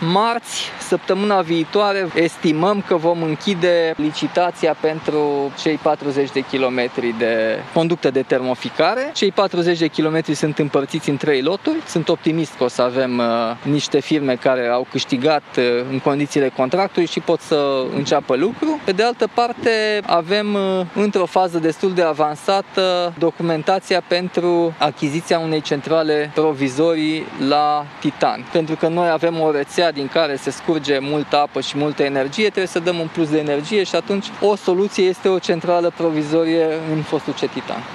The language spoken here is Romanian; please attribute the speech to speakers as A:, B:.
A: marți, săptămâna viitoare, estimăm că vom închide licitația pentru cei 40 de kilometri de conductă de termoficare. Cei 40 de kilometri sunt împărțiți în 3 loturi. Sunt optimist că o să avem niște firme care au câștigat în condițiile contractului și pot să înceapă lucru. Pe de altă parte, avem într-o fază destul de avansată documentația pentru achiziția unei centrale provizorii la Titan. Pentru că noi avem o rețea din care se scurge multă apă și multă energie, trebuie să dăm un plus de energie și atunci o soluție este o centrală provizorie în fostul CETITAN.